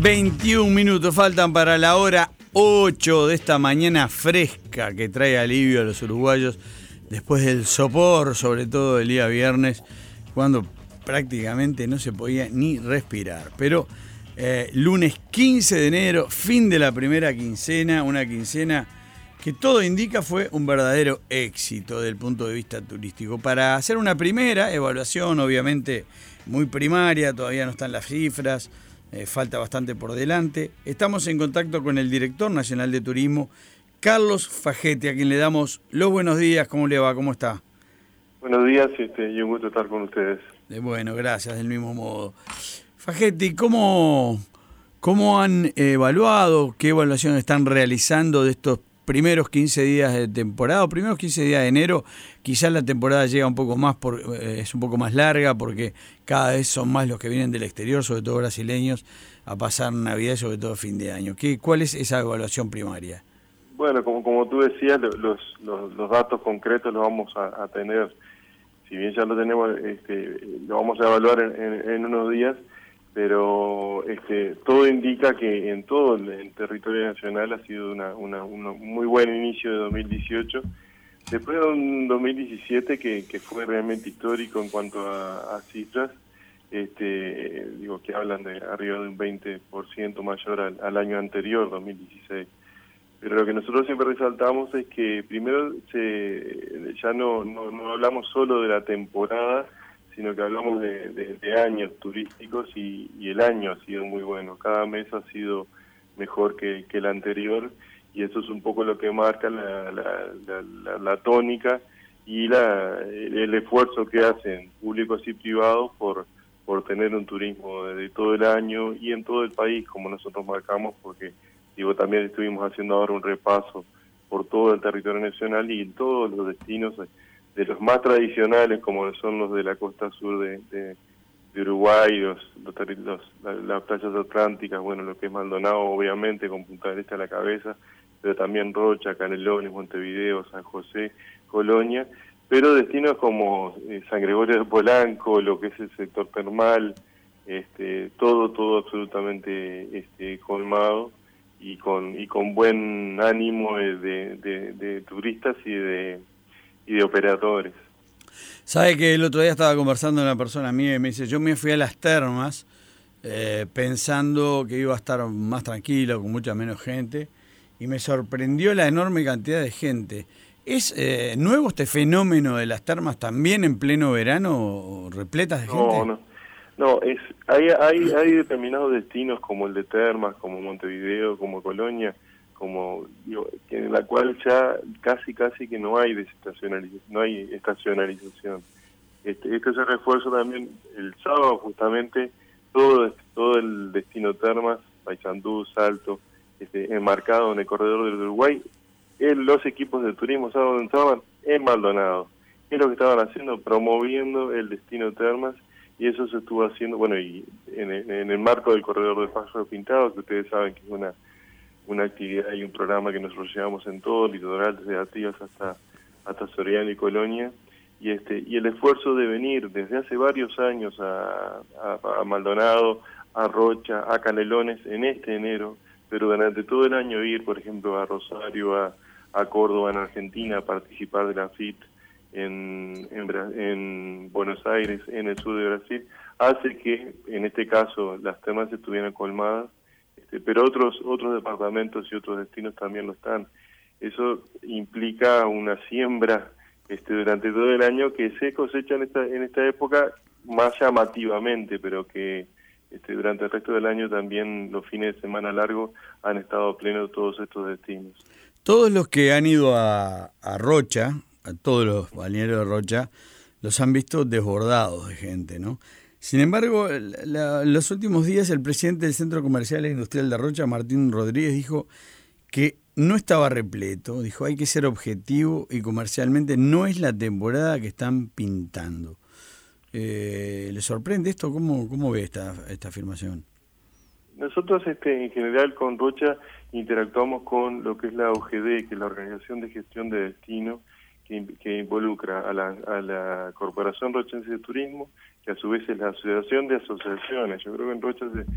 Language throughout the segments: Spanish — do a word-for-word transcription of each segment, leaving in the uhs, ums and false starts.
veintiún minutos faltan para la hora ocho de esta mañana fresca que trae alivio a los uruguayos después del sopor, sobre todo el día viernes, cuando prácticamente no se podía ni respirar. Pero eh, lunes quince de enero, fin de la primera quincena, una quincena que todo indica fue un verdadero éxito desde el punto de vista turístico. Para hacer una primera evaluación, obviamente muy primaria, todavía no están las cifras, eh, falta bastante por delante. Estamos en contacto con el director nacional de turismo, Carlos Fagetti, a quien le damos los buenos días. ¿Cómo le va? ¿Cómo está? Buenos días este, y un gusto estar con ustedes. Eh, bueno, gracias, del mismo modo. Fagetti, ¿cómo, cómo han evaluado, qué evaluación están realizando de estos primeros quince días de temporada, o primeros quince días de enero? Quizás la temporada llega un poco más, por, eh, es un poco más larga porque cada vez son más los que vienen del exterior, sobre todo brasileños, a pasar Navidad y sobre todo fin de año. ¿Qué, ¿Cuál es esa evaluación primaria? Bueno, como como tú decías, los, los, los datos concretos los vamos a, a tener, si bien ya lo tenemos, este, lo vamos a evaluar en, en, en unos días, pero este, todo indica que en todo el, el territorio nacional ha sido una, una, un muy buen inicio de dos mil dieciocho, después de un dos mil diecisiete que, que fue realmente histórico en cuanto a, a cifras, este, digo que hablan de arriba de un veinte por ciento mayor al, al año anterior, dos mil dieciséis. Pero lo que nosotros siempre resaltamos es que primero se, ya no, no, no hablamos solo de la temporada, sino que hablamos de, de, de años turísticos y, y el año ha sido muy bueno. Cada mes ha sido mejor que, que el anterior y eso es un poco lo que marca la, la, la, la, la tónica y la, el, el esfuerzo que hacen públicos y privados por, por tener un turismo de, de todo el año y en todo el país, como nosotros marcamos, porque digo también estuvimos haciendo ahora un repaso por todo el territorio nacional y en todos los destinos de los más tradicionales, como son los de la costa sur de, de, de Uruguay, los, los, los, las, las playas atlánticas, bueno, lo que es Maldonado, obviamente, con Punta del Este a la cabeza, pero también Rocha, Canelones, Montevideo, San José, Colonia, pero destinos como eh, San Gregorio de Polanco, lo que es el sector termal, este, todo, todo absolutamente este, colmado y con y con buen ánimo de, de, de, de turistas y de y de operadores. Sabe que el otro día estaba conversando con una persona mía y me dice, yo me fui a las termas eh, pensando que iba a estar más tranquilo, con mucha menos gente, y me sorprendió la enorme cantidad de gente. ¿Es eh, nuevo este fenómeno de las termas también en pleno verano, repletas de gente? No, no, no, es, hay, hay, hay determinados destinos como el de Termas, como Montevideo, como Colonia, como digo, en la cual ya casi casi que no hay desestacionalización, no hay estacionalización. Este, este es el refuerzo también el sábado justamente todo todo el destino Termas, Paysandú, Salto, este, enmarcado en el corredor del Uruguay, en los equipos de turismo sábado entraban en Maldonado. ¿Qué es lo que estaban haciendo? Promoviendo el destino Termas y eso se estuvo haciendo, bueno, y en, en el marco del corredor de Pájaro Pintado, que ustedes saben que es una una actividad y un programa que nosotros llevamos en todo el litoral, desde Artigas hasta hasta Soriano y Colonia, y este y el esfuerzo de venir desde hace varios años a, a, a Maldonado, a Rocha, a Canelones en este enero, pero durante todo el año ir, por ejemplo, a Rosario, a, a Córdoba, en Argentina, a participar de la F I T en, en, en Buenos Aires, en el sur de Brasil, hace que, en este caso, las termas estuvieran colmadas, pero otros otros departamentos y otros destinos también lo están. Eso implica una siembra este durante todo el año que se cosecha en esta en esta época más llamativamente, pero que este durante el resto del año también los fines de semana largos han estado plenos todos estos destinos. Todos los que han ido a, a Rocha, a todos los balnearios de Rocha, los han visto desbordados de gente, ¿no? Sin embargo, la, los últimos días el presidente del Centro Comercial e Industrial de Rocha, Martín Rodríguez, dijo que no estaba repleto, dijo hay que ser objetivo y comercialmente no es la temporada que están pintando. Eh, ¿Le sorprende esto? ¿Cómo, cómo ve esta, esta afirmación? Nosotros este, en general con Rocha interactuamos con lo que es la O G D, que es la Organización de Gestión de Destino, que, que involucra a la, a la Corporación Rochense de Turismo, que a su vez es la Asociación de Asociaciones. Yo creo que en Rocha se,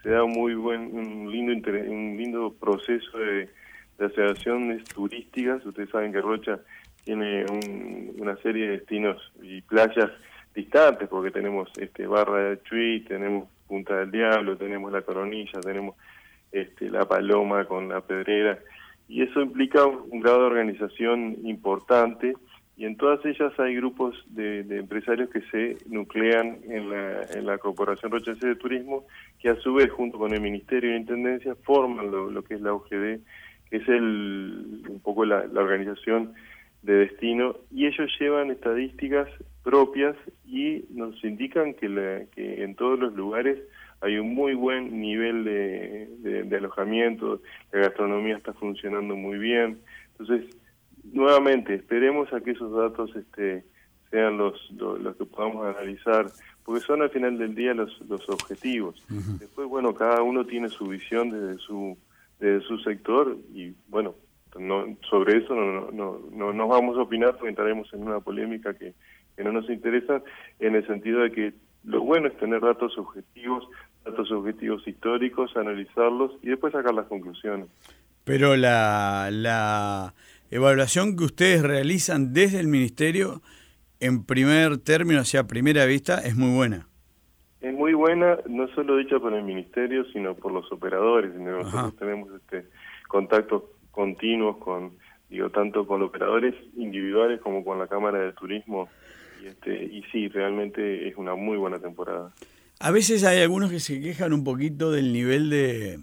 se da un muy buen, un lindo inter, un lindo proceso de, de asociaciones turísticas. Ustedes saben que Rocha tiene un, una serie de destinos y playas distantes, porque tenemos este Barra de Chuy, tenemos Punta del Diablo, tenemos La Coronilla, tenemos este La Paloma con La Pedrera, y eso implica un, un grado de organización importante, y en todas ellas hay grupos de, de empresarios que se nuclean en la, en la Corporación Rochense de Turismo, que a su vez, junto con el Ministerio de Intendencia, forman lo, lo que es la U G D, que es el un poco la, la organización de destino, y ellos llevan estadísticas propias y nos indican que, la, que en todos los lugares hay un muy buen nivel de, de, de alojamiento, la gastronomía está funcionando muy bien. Entonces, nuevamente, esperemos a que esos datos este, sean los, los, los que podamos analizar, porque son al final del día los, los objetivos. Uh-huh. Después, bueno, cada uno tiene su visión desde su, desde su sector, y bueno, no, sobre eso no, no, no, no nos vamos a opinar, porque entraremos en una polémica que, que no nos interesa, en el sentido de que lo bueno es tener datos objetivos, datos objetivos históricos, analizarlos y después sacar las conclusiones. Pero la, la evaluación que ustedes realizan desde el Ministerio, en primer término, o sea, a primera vista, es muy buena. Es muy buena, no solo dicha por el Ministerio, sino por los operadores. Nosotros Ajá. tenemos este contactos continuos con, digo, tanto con operadores individuales como con la Cámara de Turismo, y este y sí, realmente es una muy buena temporada. A veces hay algunos que se quejan un poquito del nivel de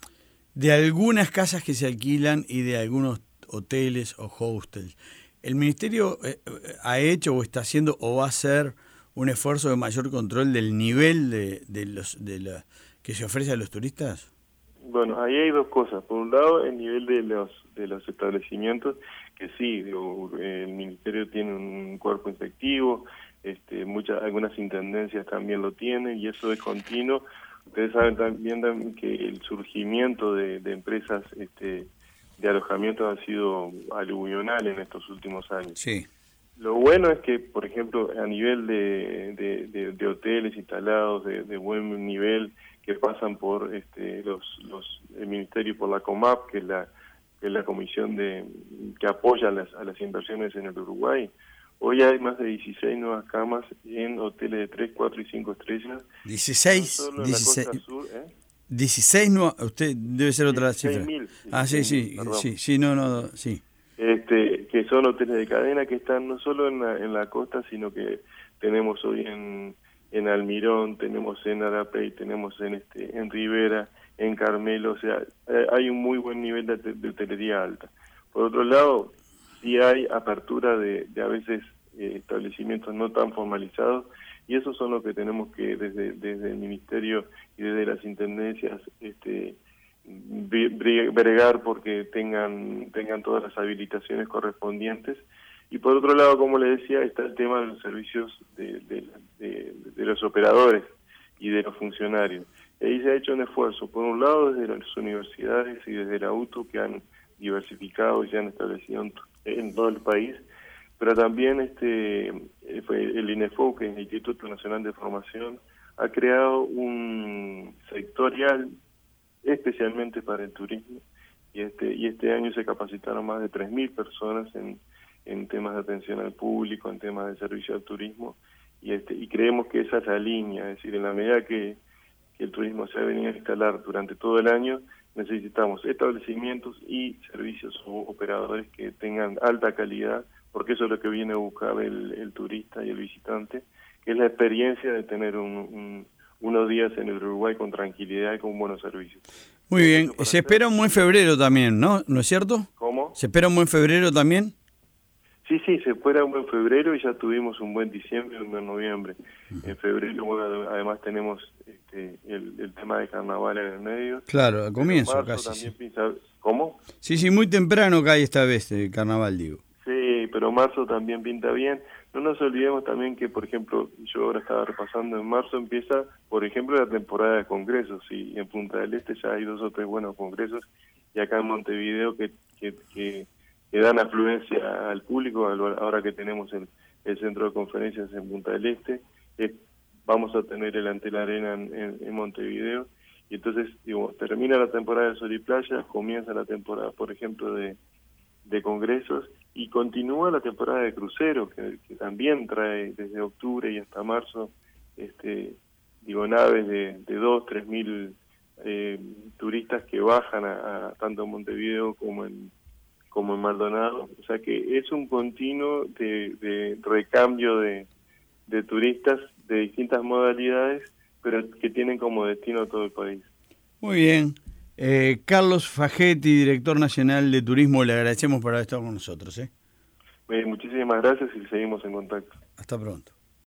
de algunas casas que se alquilan y de algunos hoteles o hostels. ¿El Ministerio eh, ha hecho o está haciendo o va a hacer un esfuerzo de mayor control del nivel de, de los de la que se ofrece a los turistas? Bueno, ahí hay dos cosas. Por un lado, el nivel de los de los establecimientos, que sí, digo, el Ministerio tiene un cuerpo inspectivo, este, muchas algunas intendencias también lo tienen, y eso es continuo. Ustedes saben también que el surgimiento de, de empresas este, de alojamiento ha sido aluvional en estos últimos años. Sí. Lo bueno es que, por ejemplo, a nivel de, de, de, de hoteles instalados de, de buen nivel, que pasan por este, los, los el Ministerio, por la COMAP, que es la, que es la comisión de que apoya a las, a las inversiones en el Uruguay. Hoy hay más de dieciséis nuevas camas en hoteles de tres, cuatro y cinco estrellas. dieciséis, no dieciséis, sur, ¿eh? dieciséis nuevas, usted debe ser otra cifra. mil, ah, sí, sí, sí, sí, no, no, sí. Este, que son hoteles de cadena que están no solo en la, en la costa, sino que tenemos hoy en, en Almirón, tenemos en Arapey, tenemos en este en Rivera, en Carmelo, o sea, eh, hay un muy buen nivel de, de hotelería alta. Por otro lado, sí hay apertura de, de a veces eh, establecimientos no tan formalizados, y esos son los que tenemos que desde desde el Ministerio y desde las intendencias este bregar porque tengan tengan todas las habilitaciones correspondientes. Y por otro lado, como le decía, está el tema de los servicios de, de, de, de los operadores y de los funcionarios. Ahí se ha hecho un esfuerzo, por un lado desde las universidades y desde la U T U, que han diversificado y se han establecido en, en todo el país, pero también este el INEFO, que es el Instituto Nacional de Formación, ha creado un sectorial especialmente para el turismo, y este y este año se capacitaron más de tres mil personas en, en temas de atención al público, en temas de servicio al turismo, y este y creemos que esa es la línea, es decir, en la medida que, que el turismo se ha venido a instalar durante todo el año, necesitamos establecimientos y servicios o operadores que tengan alta calidad, porque eso es lo que viene a buscar el, el turista y el visitante, que es la experiencia de tener un, un unos días en el Uruguay con tranquilidad y con buenos servicios. Muy bien, se espera un buen febrero también, ¿no? ¿No es cierto? ¿Cómo? ¿Se espera un buen febrero también? Sí, sí, se espera un buen febrero, y ya tuvimos un buen diciembre y un buen noviembre. Uh-huh. En febrero, bueno, además tenemos este, el, el tema de carnaval en el medio. Claro, al comienzo casi. También Sí. Pinta... ¿Cómo? Sí, sí, muy temprano cae esta vez el carnaval, digo. Sí, pero marzo también pinta bien. No nos olvidemos también que, por ejemplo, yo ahora estaba repasando, en marzo empieza, por ejemplo, la temporada de congresos, y en Punta del Este ya hay dos o tres buenos congresos, y acá en Montevideo que, que, que, que dan afluencia al público, ahora que tenemos el, el centro de conferencias en Punta del Este, eh, vamos a tener el Antel Arena en, en, en Montevideo, y entonces digo, termina la temporada de sol y playa, comienza la temporada, por ejemplo, de, de congresos, y continúa la temporada de cruceros, que, que también trae desde octubre y hasta marzo, este, digo, naves de, de dos, tres mil eh, turistas que bajan a, a tanto en Montevideo como en como en Maldonado, o sea que es un continuo de, de recambio de, de turistas de distintas modalidades, pero que tienen como destino todo el país. Muy bien. Eh, Carlos Fagetti, director nacional de turismo, le agradecemos por haber estado con nosotros. ¿eh? Eh, muchísimas gracias y seguimos en contacto. Hasta pronto.